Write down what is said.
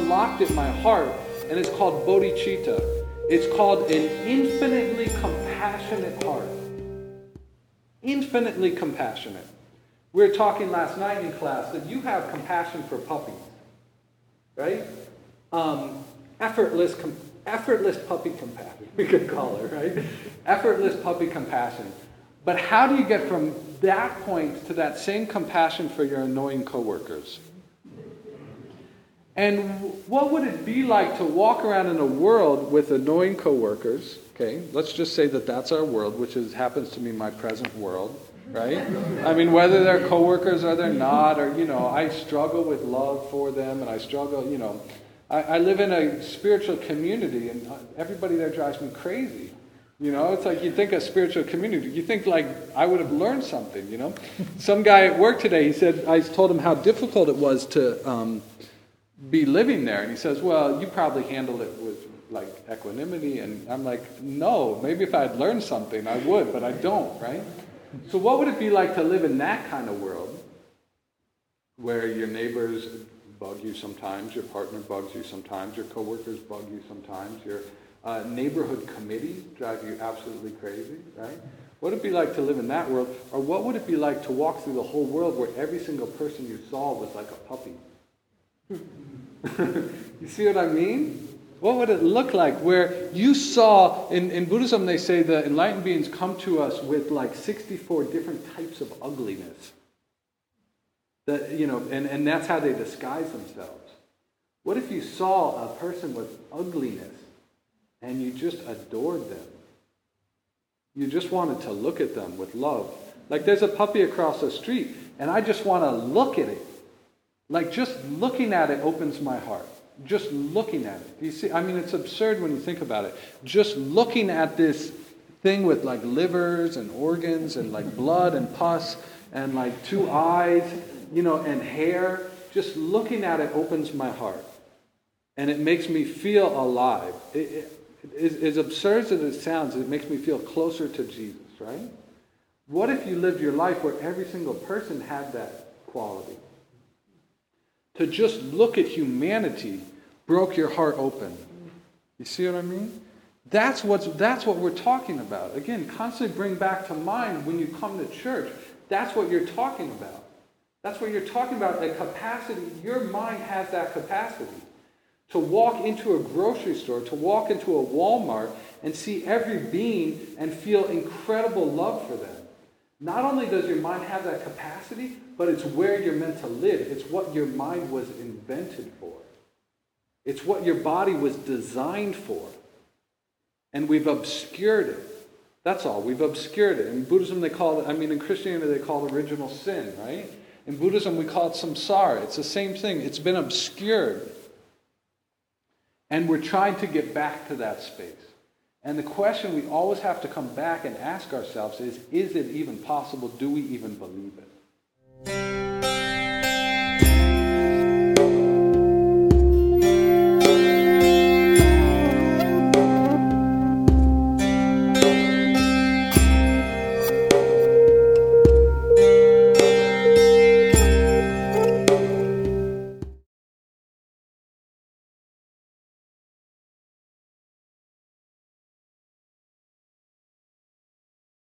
unlocked it in my heart, and it's called bodhicitta. It's called an infinitely compassionate heart. Infinitely compassionate. We were talking last night in class that you have compassion for puppies, right? Effortless puppy compassion, we could call it, right? Effortless puppy compassion. But how do you get from that point to that same compassion for your annoying coworkers? And what would it be like to walk around in a world with annoying coworkers? Okay, let's just say that that's our world, which happens to be my present world, right? I mean, whether they're coworkers or they're not, or, I struggle with love for them, and I struggle, I live in a spiritual community, and everybody there drives me crazy. It's like you think a spiritual community, you think like I would have learned something, Some guy at work today, he said, I told him how difficult it was to be living there, and he says, well, you probably handle it with like equanimity, and I'm like, no, maybe if I had learned something, I would, but I don't, right? So what would it be like to live in that kind of world where your neighbors bug you sometimes, your partner bugs you sometimes, your coworkers bug you sometimes, your neighborhood committee drive you absolutely crazy, right? What would it be like to live in that world? Or what would it be like to walk through the whole world where every single person you saw was like a puppy? You see what I mean? What would it look like where you saw, in Buddhism they say the enlightened beings come to us with like 64 different types of ugliness. That, and that's how they disguise themselves. What if you saw a person with ugliness and you just adored them? You just wanted to look at them with love. Like there's a puppy across the street and I just want to look at it. Like just looking at it opens my heart. Just looking at it. You see, I mean, it's absurd when you think about it. Just looking at this thing with like livers and organs and like blood and pus and like two eyes, and hair. Just looking at it opens my heart. And it makes me feel alive. As absurd as it sounds, it makes me feel closer to Jesus, right? What if you lived your life where every single person had that quality? To just look at humanity broke your heart open. You see what I mean? That's what we're talking about. Again, constantly bring back to mind when you come to church. That's what you're talking about. That's what you're talking about, the capacity. Your mind has that capacity to walk into a grocery store, to walk into a Walmart and see every being and feel incredible love for them. Not only does your mind have that capacity, but it's where you're meant to live. It's what your mind was invented for. It's what your body was designed for. And we've obscured it. That's all. We've obscured it. In Buddhism, in Christianity, they call it original sin, right? In Buddhism, we call it samsara. It's the same thing. It's been obscured. And we're trying to get back to that space. And the question we always have to come back and ask ourselves is it even possible? Do we even believe it?